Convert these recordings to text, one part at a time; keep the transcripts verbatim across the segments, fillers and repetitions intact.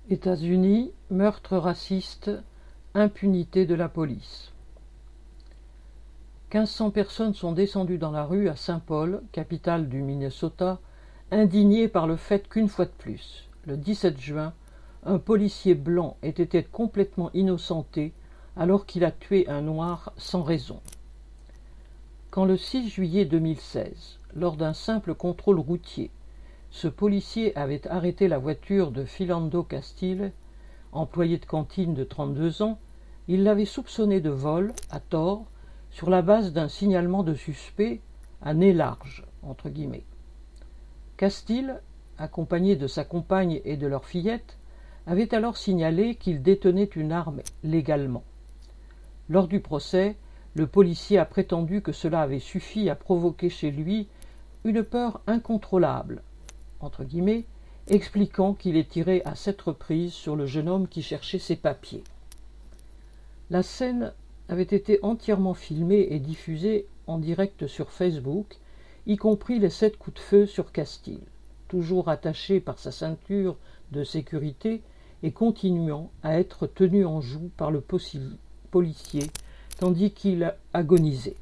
États-Unis, meurtre raciste, impunité de la police. quinze cents personnes sont descendues dans la rue à Saint Paul, capitale du Minnesota, indignées par le fait qu'une fois de plus, le dix-sept juin, un policier blanc ait été complètement innocenté alors qu'il a tué un noir sans raison. Quand le six juillet deux mille seize, lors d'un simple contrôle routier, ce policier avait arrêté la voiture de Philando Castile, employé de cantine de trente-deux ans, il l'avait soupçonné de vol, à tort, sur la base d'un signalement de suspect à nez large, entre guillemets. Castile, accompagné de sa compagne et de leur fillette, avait alors signalé qu'il détenait une arme légalement. Lors du procès, le policier a prétendu que cela avait suffi à provoquer chez lui une peur incontrôlable, entre guillemets, expliquant qu'il ait tiré à sept reprises sur le jeune homme qui cherchait ses papiers. La scène avait été entièrement filmée et diffusée en direct sur Facebook, y compris les sept coups de feu sur Castile, toujours attaché par sa ceinture de sécurité et continuant à être tenu en joue par le policier tandis qu'il agonisait.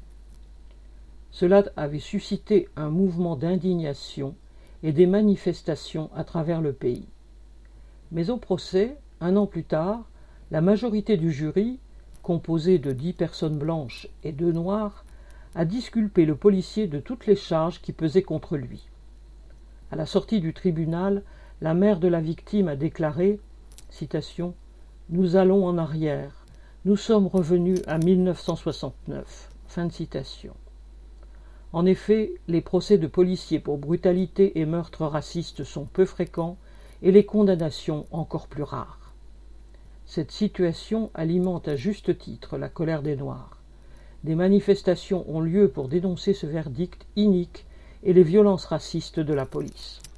Cela avait suscité un mouvement d'indignation et des manifestations à travers le pays. Mais au procès, un an plus tard, la majorité du jury, composée de dix personnes blanches et deux noires, a disculpé le policier de toutes les charges qui pesaient contre lui. À la sortie du tribunal, la mère de la victime a déclaré, citation, « Nous allons en arrière, nous sommes revenus à mille neuf cent soixante-neuf. » Fin de citation. En effet, les procès de policiers pour brutalité et meurtres racistes sont peu fréquents et les condamnations encore plus rares. Cette situation alimente à juste titre la colère des Noirs. Des manifestations ont lieu pour dénoncer ce verdict inique et les violences racistes de la police.